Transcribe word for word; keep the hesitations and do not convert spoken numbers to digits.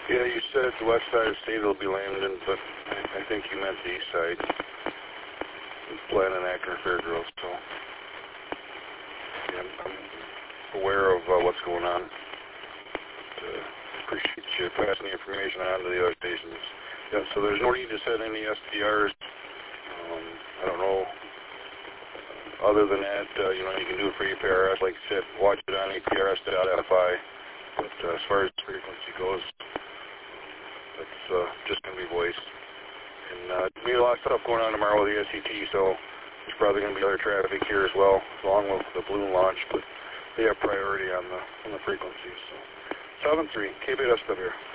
Yeah, you said the west side of the state will be landing, but I, I think you meant the east side. Glen and Akron Fairgrove, so yeah, I'm aware of uh, what's going on. Uh, appreciate you passing the information on to the other stations. Yeah, so there's no need to set any S D Rs. Um, I don't know. Other than that, uh, you know, you can do it for A P R S, like I said, watch it on A P R S dot F I. But uh, as far as frequency goes, it's uh, just going to be voice. And uh, we have a lot of stuff going on tomorrow with the S E T, so there's probably going to be other traffic here as well, along with the balloon launch, but they have priority on the on the frequencies. So seven three, K B S W.